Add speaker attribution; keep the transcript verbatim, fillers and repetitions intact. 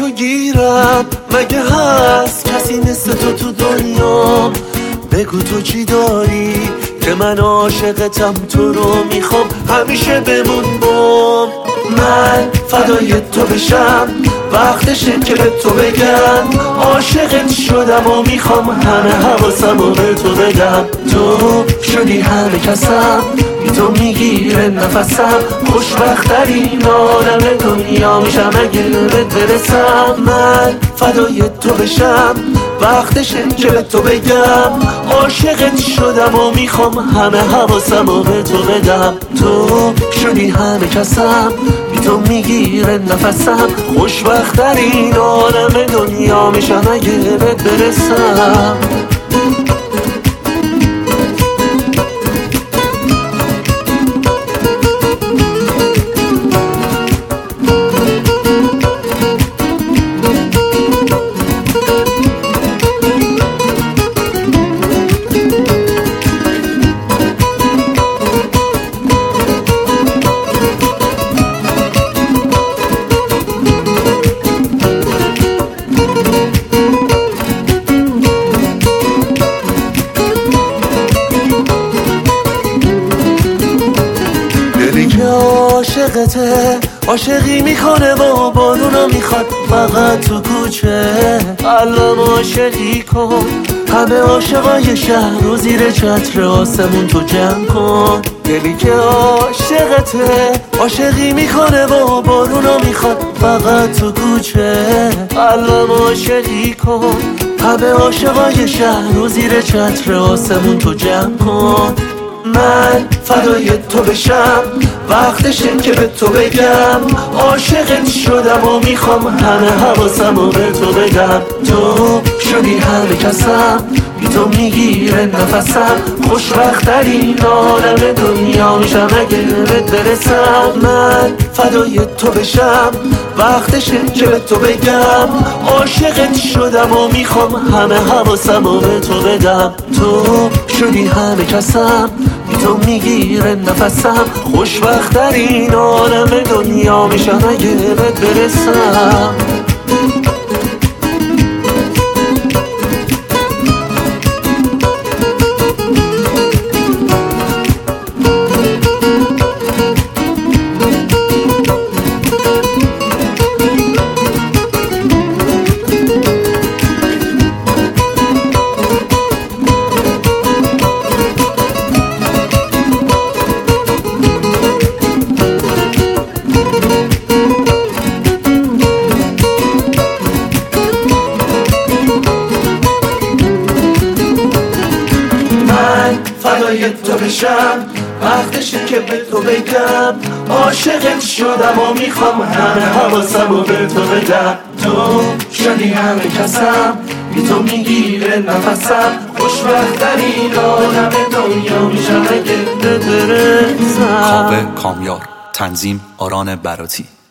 Speaker 1: تو گیرم، مگه هست کسی مثل تو تو دنیا؟ بگو تو چی داری که من عاشقتم، تو رو میخوام همیشه بمون بام. من فدای تو بشم، وقتشه که به تو بگم عاشقت شدم و میخوام همه حواسم رو به تو بدم. تو شدی همه کسم، بی تو میگیره نفسم، خوشبخت‌ترین آدم دنیا میشم اگه بهت برسم. من فدای تو بشم، وقتشه که به تو بگم عاشقت شدم و میخوام همه حواسم رو به تو بدم. تو شدی همه کسم، بی تو میگیره نفسم، خوشبخت‌ترین آدم دنیا میشم اگه بهت برسم. عاشقته، عاشقی میکنه و بارونو میخواد فقط تو کوچه. قلبم عاشقی کن، همه عاشقای شهر رو زیر چتر آسمون تو جمع کن. دلی که عاشقته، عاشقی میکنه و بارونو میخواد فقط تو کوچه. قلبم عاشقی کن، همه عاشقای شهر رو زیر چتر آسمون تو جمع کن. من فدای تو بشم، وقتشه که به تو بگم عاشقت شدم و میخوام همه حواسم رو به تو بدم. تو شدی همه کسم، بی تو میگیره نفسم، خوشبخت‌ترین آدم دنیا میشم اگه بهت برسم. من فدای تو بشم، وقتشه که به تو بگم عاشقت شدم و میخوام همه حواسم رو به تو بدم. تو شدی همه کسم، بی تو میگیره نفسم، خوشبخت‌ترین آدم دنیا میشم اگه بهت برسم. فدای تو بشم، وقتشه که به تو بگم عاشقت شدم و میخوام همه حواسم رو به تو بدم. تو شدی همه کسم، بی تو میگیره نفسم، خوشبخت‌ترین آدم دنیا میشم اگه بهت برسم.
Speaker 2: کاوه کامیار، تنظیم آران براتی.